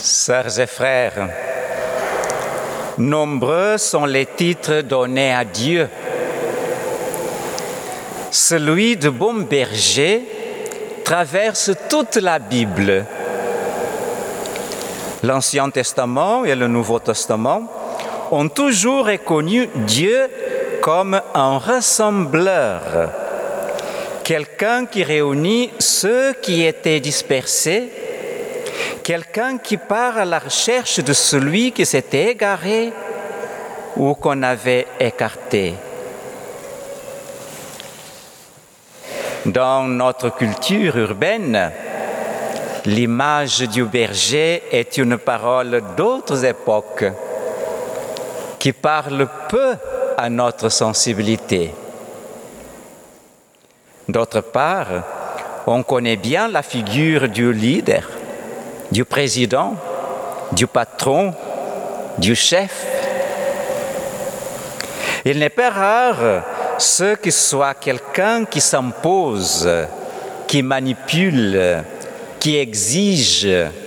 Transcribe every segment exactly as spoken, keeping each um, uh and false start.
Sœurs et frères, nombreux sont les titres donnés à Dieu. Celui de bon berger traverse toute la Bible. L'Ancien Testament et le Nouveau Testament ont toujours reconnu Dieu comme un rassembleur, quelqu'un qui réunit ceux qui étaient dispersés, quelqu'un qui part à la recherche de celui qui s'était égaré ou qu'on avait écarté. Dans notre culture urbaine, l'image du berger est une parole d'autres époques qui parle peu à notre sensibilité. D'autre part, on connaît bien la figure du leader, du président, du patron, du chef. Il n'est pas rare ce que soit quelqu'un qui s'impose, qui manipule, qui exige.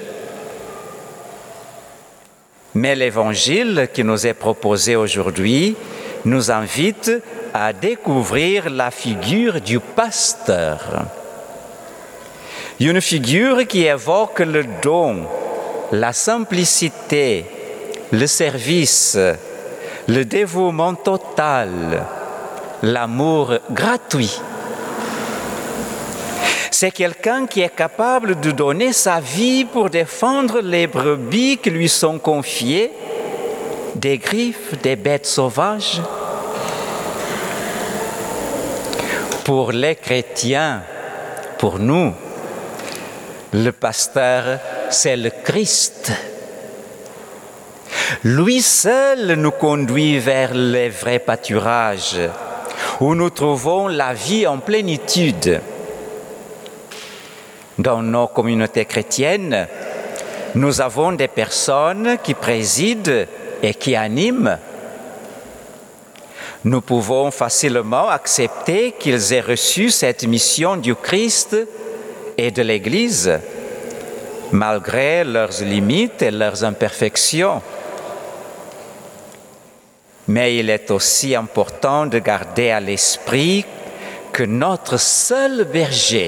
Mais l'Évangile qui nous est proposé aujourd'hui nous invite à découvrir la figure du pasteur. Une figure qui évoque le don, la simplicité, le service, le dévouement total, l'amour gratuit. C'est quelqu'un qui est capable de donner sa vie pour défendre les brebis qui lui sont confiées des griffes des bêtes sauvages. Pour les chrétiens, pour nous, le pasteur, c'est le Christ. Lui seul nous conduit vers les vrais pâturages, où nous trouvons la vie en plénitude. Dans nos communautés chrétiennes, nous avons des personnes qui président et qui animent. Nous pouvons facilement accepter qu'ils aient reçu cette mission du Christ et de l'Église, malgré leurs limites et leurs imperfections. Mais il est aussi important de garder à l'esprit que notre seul berger,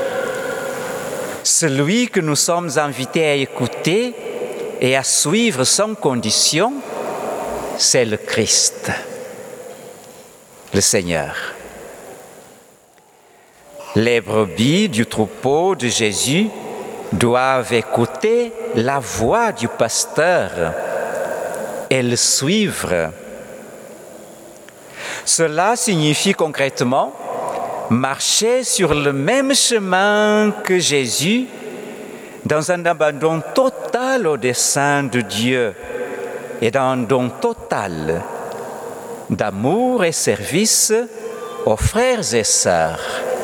celui que nous sommes invités à écouter et à suivre sans condition, c'est le Christ, le Seigneur. Les brebis du troupeau de Jésus doivent écouter la voix du pasteur et le suivre. Cela signifie concrètement marcher sur le même chemin que Jésus dans un abandon total au dessein de Dieu et dans un don total d'amour et service aux frères et sœurs.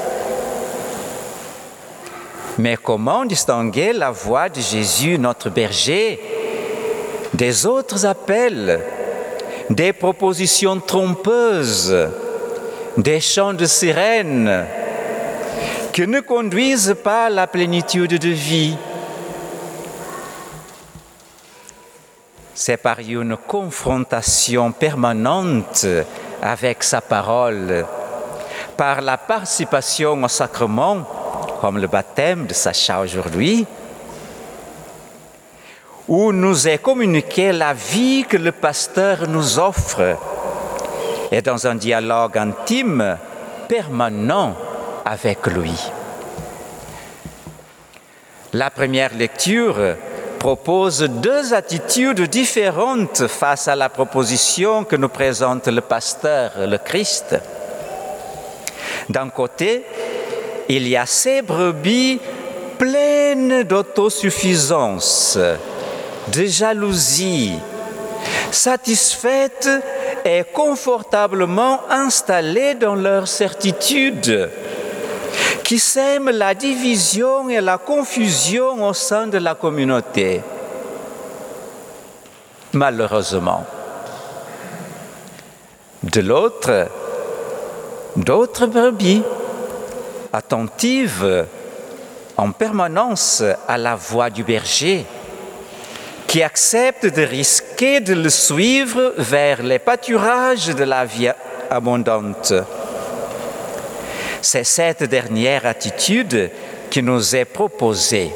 Mais comment distinguer la voix de Jésus, notre berger, des autres appels, des propositions trompeuses, des chants de sirènes qui ne conduisent pas à la plénitude de vie? C'est par une confrontation permanente avec sa parole, par la participation au sacrement, comme le baptême de Sacha aujourd'hui, où nous est communiquée la vie que le pasteur nous offre, et dans un dialogue intime, permanent avec lui. La première lecture propose deux attitudes différentes face à la proposition que nous présente le pasteur, le Christ. D'un côté, il y a ces brebis pleines d'autosuffisance, de jalousie, satisfaites et confortablement installées dans leur certitude, qui sèment la division et la confusion au sein de la communauté. Malheureusement. De l'autre, d'autres brebis, attentives en permanence à la voix du berger, qui accepte de risquer de le suivre vers les pâturages de la vie abondante. C'est cette dernière attitude qui nous est proposée.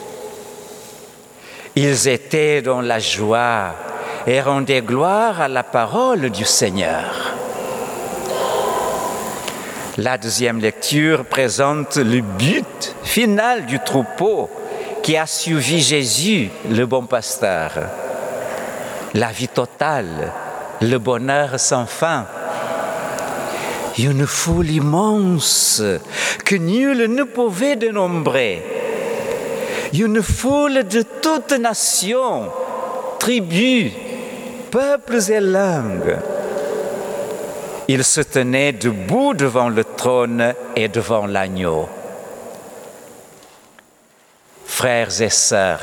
Ils étaient dans la joie et rendaient gloire à la parole du Seigneur. La deuxième lecture présente le but final du troupeau qui a suivi Jésus, le bon pasteur. La vie totale, le bonheur sans fin. Une foule immense que nul ne pouvait dénombrer. Une foule de toutes nations, tribus, peuples et langues. Ils se tenaient debout devant le trône et devant l'agneau. Frères et sœurs,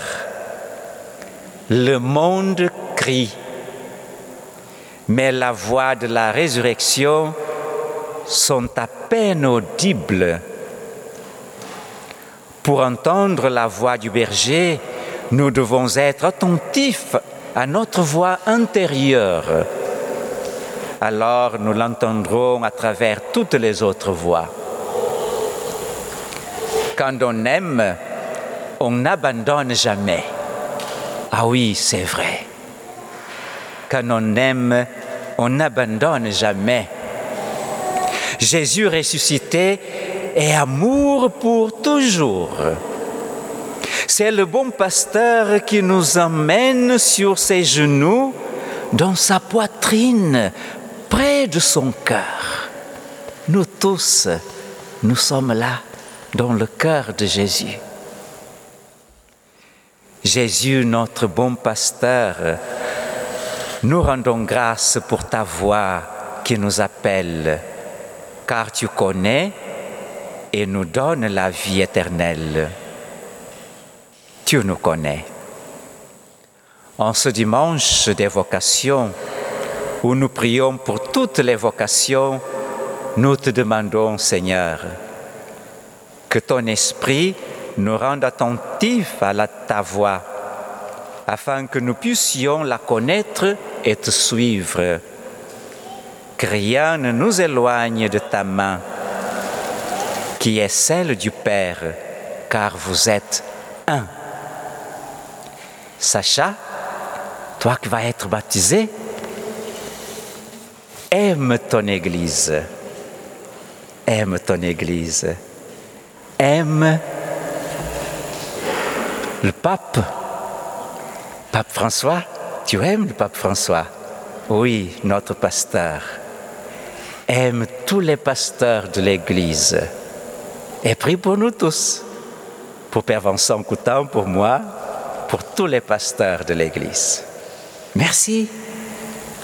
le monde crie, mais la voix de la résurrection sont à peine audibles. Pour entendre la voix du berger, nous devons être attentifs à notre voix intérieure. Alors nous l'entendrons à travers toutes les autres voix. Quand on aime, on n'abandonne jamais. Ah oui, c'est vrai. Quand on aime, on n'abandonne jamais. Jésus ressuscité est amour pour toujours. C'est le bon pasteur qui nous emmène sur ses genoux, dans sa poitrine, près de son cœur. Nous tous, nous sommes là, dans le cœur de Jésus. Jésus, notre bon pasteur, nous rendons grâce pour ta voix qui nous appelle, car tu connais et nous donnes la vie éternelle. Tu nous connais. En ce dimanche des vocations, où nous prions pour toutes les vocations, nous te demandons, Seigneur, que ton esprit nous rende attentifs à la, ta voix, afin que nous puissions la connaître et te suivre. Que rien ne nous éloigne de ta main, qui est celle du Père, car vous êtes un. Sacha, toi qui vas être baptisé, aime ton Église. Aime ton Église. Aime le pape. Pape François, tu aimes le pape François? Oui, notre pasteur. Aime tous les pasteurs de l'Église. Et prie pour nous tous. Pour Père Vincent Coutan, pour moi, pour tous les pasteurs de l'Église. Merci.